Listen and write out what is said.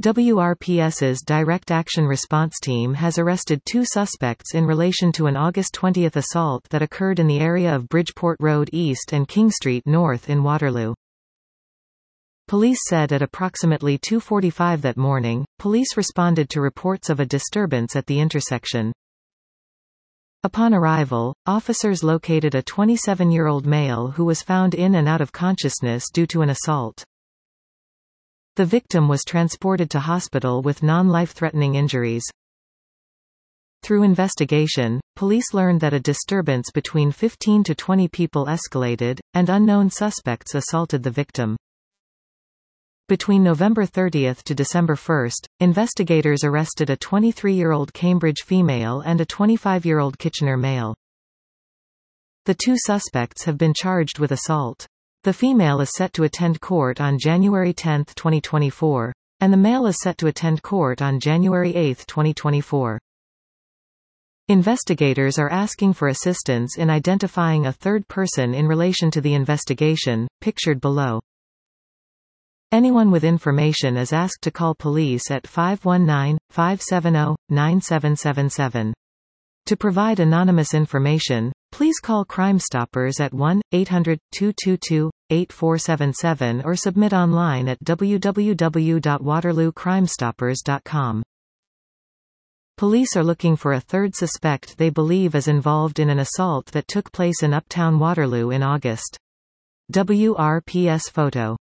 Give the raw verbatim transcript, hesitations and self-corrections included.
WRPS's Direct Action Response Team has arrested two suspects in relation to an August twentieth assault that occurred in the area of Bridgeport Road East and King Street North in Waterloo. Police said at approximately two forty-five that morning, police responded to reports of a disturbance at the intersection. Upon arrival, officers located a twenty-seven-year-old male who was found in and out of consciousness due to an assault. The victim was transported to hospital with non-life-threatening injuries. Through investigation, police learned that a disturbance between fifteen to twenty people escalated, and unknown suspects assaulted the victim. Between November thirtieth to December first, investigators arrested a twenty-three-year-old Cambridge female and a twenty-five-year-old Kitchener male. The two suspects have been charged with assault. The female is set to attend court on January tenth twenty twenty-four, and the male is set to attend court on January eighth twenty twenty-four. Investigators are asking for assistance in identifying a third person in relation to the investigation, pictured below. Anyone with information is asked to call police at five one nine, five seven zero, nine seven seven seven. To provide anonymous information, please call Crime Stoppers at one eight hundred, two two two, eight four seven seven or submit online at w w w dot waterloo crime stoppers dot com. Police are looking for a third suspect they believe is involved in an assault that took place in Uptown Waterloo in August. W R P S photo.